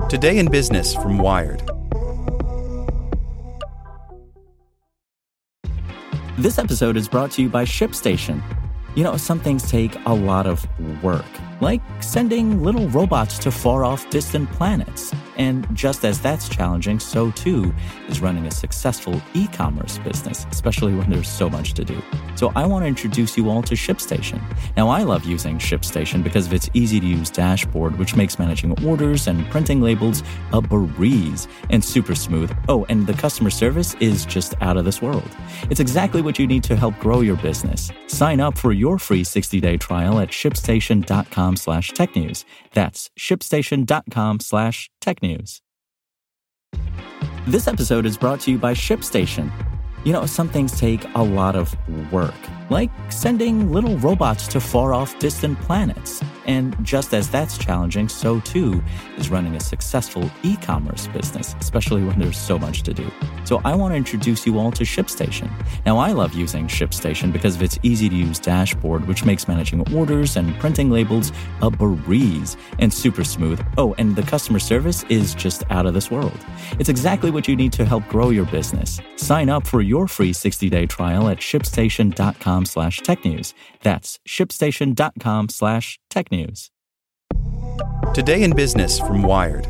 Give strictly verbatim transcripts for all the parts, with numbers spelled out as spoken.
Today in Business from Wired. This episode is brought to you by ShipStation. You know, some things take a lot of work, like sending little robots to far-off distant planets. And just as that's challenging, so too is running a successful e-commerce business, especially when there's so much to do. So I want to introduce you all to ShipStation. Now, I love using ShipStation because of its easy-to-use dashboard, which makes managing orders and printing labels a breeze and super smooth. Oh, and the customer service is just out of this world. It's exactly what you need to help grow your business. Sign up for your free sixty-day trial at shipstation.com slash tech news. That's shipstation.com slash tech news. This episode is brought to you by ShipStation. You know, some things take a lot of work, like sending little robots to far-off distant planets. And just as that's challenging, so too is running a successful e-commerce business, especially when there's so much to do. So I want to introduce you all to ShipStation. Now, I love using ShipStation because of its easy-to-use dashboard, which makes managing orders and printing labels a breeze and super smooth. Oh, and the customer service is just out of this world. It's exactly what you need to help grow your business. Sign up for your free sixty-day trial at shipstation.com slash tech news. That's shipstation.com slash tech news. Today in Business from Wired.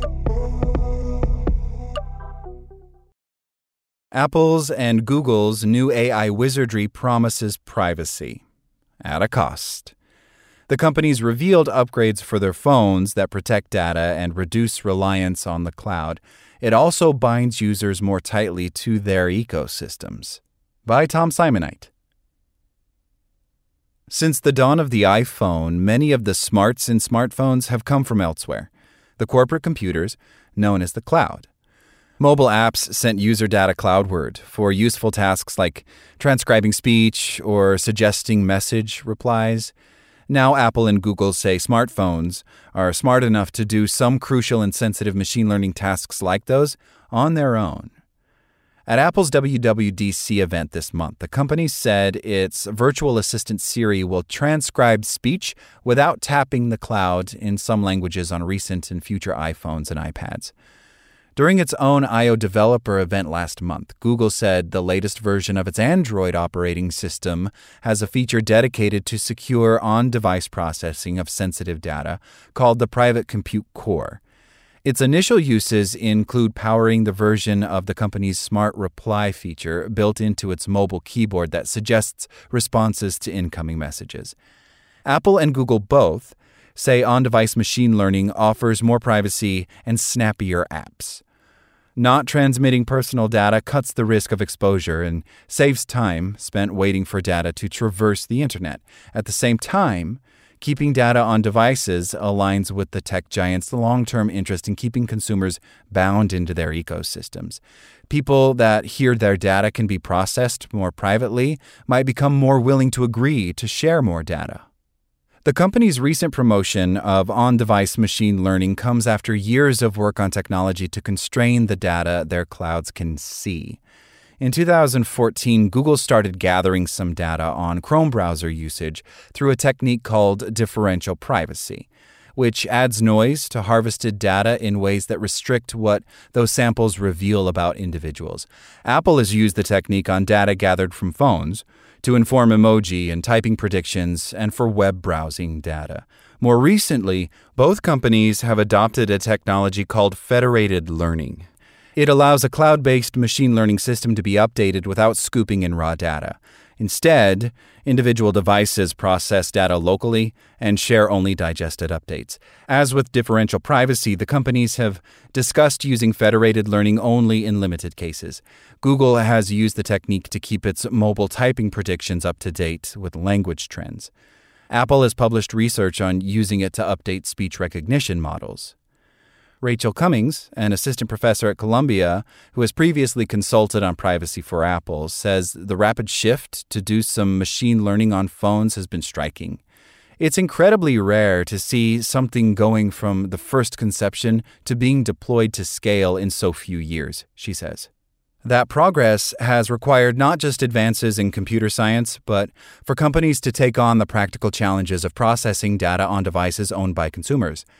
Apple's and Google's new A I wizardry promises privacy at a cost. The companies revealed upgrades for their phones that protect data and reduce reliance on the cloud. It also binds users more tightly to their ecosystems. By Tom Simonite. Since the dawn of the iPhone, many of the smarts in smartphones have come from elsewhere, the corporate computers known as the cloud. Mobile apps sent user data cloudward for useful tasks like transcribing speech or suggesting message replies. Now Apple and Google say smartphones are smart enough to do some crucial and sensitive machine learning tasks like those on their own. At Apple's W W D C event this month, the company said its virtual assistant Siri will transcribe speech without tapping the cloud in some languages on recent and future iPhones and iPads. During its own I O developer event last month, Google said the latest version of its Android operating system has a feature dedicated to secure on-device processing of sensitive data called the Private Compute Core. Its initial uses include powering the version of the company's Smart Reply feature built into its mobile keyboard that suggests responses to incoming messages. Apple and Google both say on-device machine learning offers more privacy and snappier apps. Not transmitting personal data cuts the risk of exposure and saves time spent waiting for data to traverse the internet. At the same time, keeping data on devices aligns with the tech giants' long-term interest in keeping consumers bound into their ecosystems. People that hear their data can be processed more privately might become more willing to agree to share more data. The company's recent promotion of on-device machine learning comes after years of work on technology to constrain the data their clouds can see. In two thousand fourteen, Google started gathering some data on Chrome browser usage through a technique called differential privacy, which adds noise to harvested data in ways that restrict what those samples reveal about individuals. Apple has used the technique on data gathered from phones to inform emoji and typing predictions and for web browsing data. More recently, both companies have adopted a technology called federated learning. It allows a cloud-based machine learning system to be updated without scooping in raw data. Instead, individual devices process data locally and share only digested updates. As with differential privacy, the companies have discussed using federated learning only in limited cases. Google has used the technique to keep its mobile typing predictions up to date with language trends. Apple has published research on using it to update speech recognition models. Rachel Cummings, an assistant professor at Columbia who has previously consulted on privacy for Apple, says the rapid shift to do some machine learning on phones has been striking. It's incredibly rare to see something going from the first conception to being deployed to scale in so few years, she says. That progress has required not just advances in computer science, but for companies to take on the practical challenges of processing data on devices owned by consumers.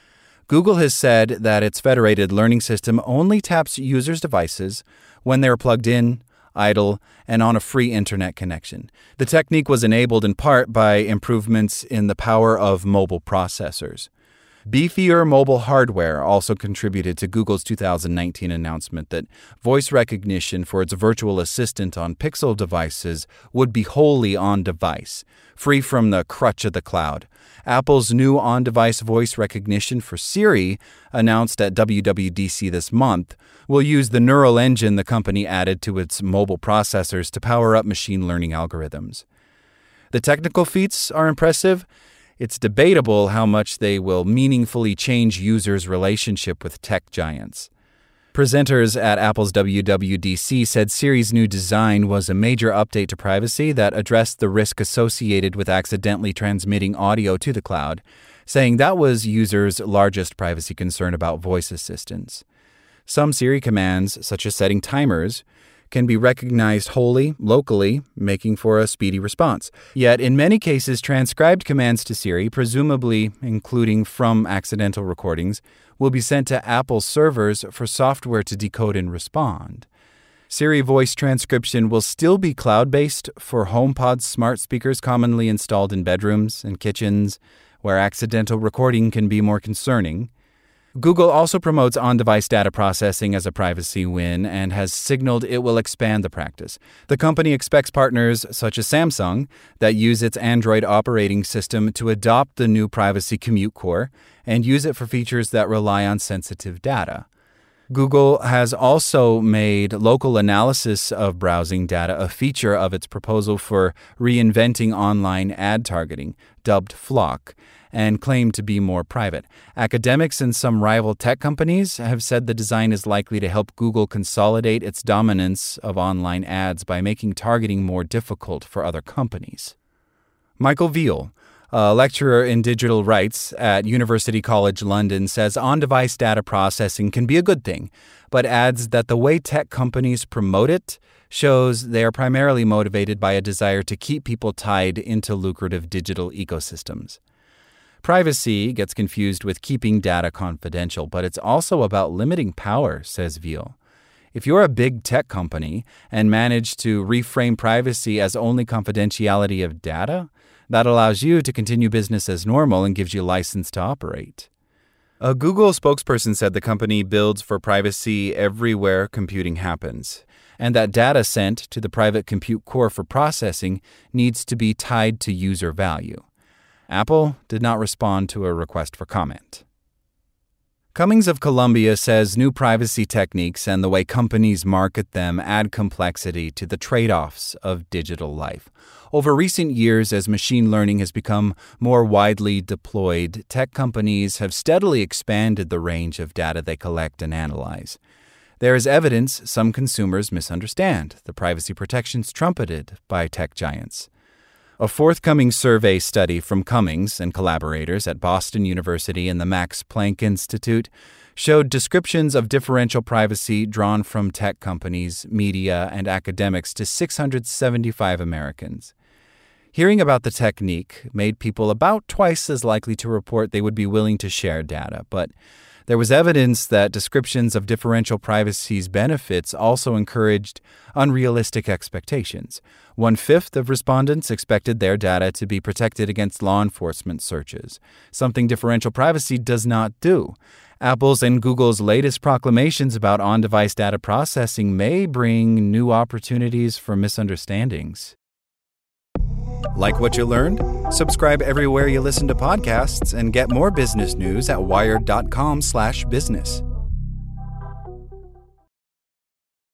Google has said that its federated learning system only taps users' devices when they're plugged in, idle, and on a free internet connection. The technique was enabled in part by improvements in the power of mobile processors. Beefier mobile hardware also contributed to Google's two thousand nineteen announcement that voice recognition for its virtual assistant on Pixel devices would be wholly on-device, free from the crutch of the cloud. Apple's new on-device voice recognition for Siri, announced at W W D C this month, will use the neural engine the company added to its mobile processors to power up machine learning algorithms. The technical feats are impressive. It's debatable how much they will meaningfully change users' relationship with tech giants. Presenters at Apple's W W D C said Siri's new design was a major update to privacy that addressed the risk associated with accidentally transmitting audio to the cloud, saying that was users' largest privacy concern about voice assistants. Some Siri commands, such as setting timers, can be recognized wholly, locally, making for a speedy response. Yet, in many cases, transcribed commands to Siri, presumably including from accidental recordings, will be sent to Apple servers for software to decode and respond. Siri voice transcription will still be cloud-based for HomePod smart speakers commonly installed in bedrooms and kitchens, where accidental recording can be more concerning. Google also promotes on-device data processing as a privacy win and has signaled it will expand the practice. The company expects partners such as Samsung that use its Android operating system to adopt the new Privacy Compute Core and use it for features that rely on sensitive data. Google has also made local analysis of browsing data a feature of its proposal for reinventing online ad targeting, dubbed Flock, and claimed to be more private. Academics and some rival tech companies have said the design is likely to help Google consolidate its dominance of online ads by making targeting more difficult for other companies. Michael Veal, a lecturer in digital rights at University College London, says on-device data processing can be a good thing, but adds that the way tech companies promote it shows they are primarily motivated by a desire to keep people tied into lucrative digital ecosystems. Privacy gets confused with keeping data confidential, but it's also about limiting power, says Veal. If you're a big tech company and manage to reframe privacy as only confidentiality of data, that allows you to continue business as normal and gives you license to operate. A Google spokesperson said the company builds for privacy everywhere computing happens, and that data sent to the private compute core for processing needs to be tied to user value. Apple did not respond to a request for comment. Cummings of Columbia says new privacy techniques and the way companies market them add complexity to the trade-offs of digital life. Over recent years, as machine learning has become more widely deployed, tech companies have steadily expanded the range of data they collect and analyze. There is evidence some consumers misunderstand the privacy protections trumpeted by tech giants. A forthcoming survey study from Cummings and collaborators at Boston University and the Max Planck Institute showed descriptions of differential privacy drawn from tech companies, media, and academics to six hundred seventy-five Americans. Hearing about the technique made people about twice as likely to report they would be willing to share data, but there was evidence that descriptions of differential privacy's benefits also encouraged unrealistic expectations. One-fifth of respondents expected their data to be protected against law enforcement searches, something differential privacy does not do. Apple's and Google's latest proclamations about on-device data processing may bring new opportunities for misunderstandings. Like what you learned? Subscribe everywhere you listen to podcasts and get more business news at wired.com slash business.